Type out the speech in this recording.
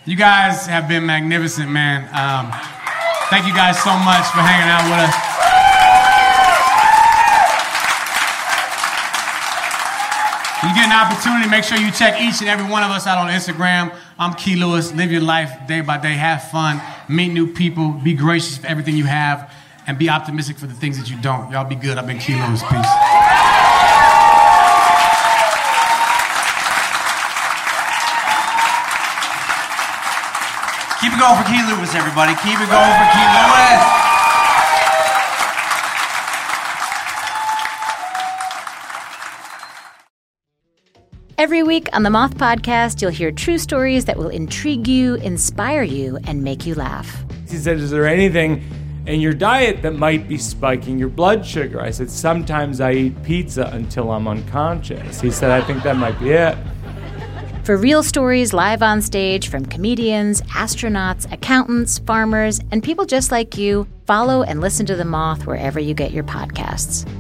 You guys have been magnificent, man. Thank you guys so much for hanging out with us. When you get an opportunity, make sure you check each and every one of us out on Instagram. I'm Key Lewis. Live your life day by day. Have fun. Meet new people. Be gracious for everything you have. And be optimistic for the things that you don't. Y'all be good. I've been Key Lewis. Peace. Keep it going for Key Lewis, everybody. Keep it going for Key Lewis. Every week on the Moth Podcast, you'll hear true stories that will intrigue you, inspire you, and make you laugh. He said, is there anything in your diet that might be spiking your blood sugar? I said, sometimes I eat pizza until I'm unconscious. He said, I think that might be it. For real stories live on stage from comedians, astronauts, accountants, farmers, and people just like you, follow and listen to The Moth wherever you get your podcasts.